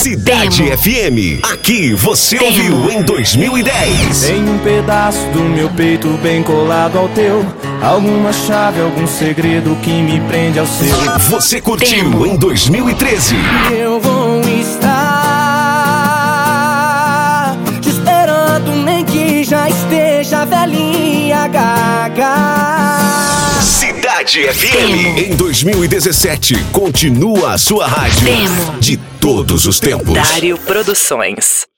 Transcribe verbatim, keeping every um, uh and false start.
Cidade Demo. F M. Aqui você Demo. ouviu em dois mil e dez. Tem um pedaço do meu peito bem colado ao teu. Alguma chave, algum segredo que me prende ao seu. Você curtiu Demo. em dois mil e treze. Eu vou estar te esperando, nem que já esteja velhinha, gaga. Cidade F Demo. M. Em dois mil e dezessete, continua a sua rádio Demo. de todos os tempos. Dário Produções.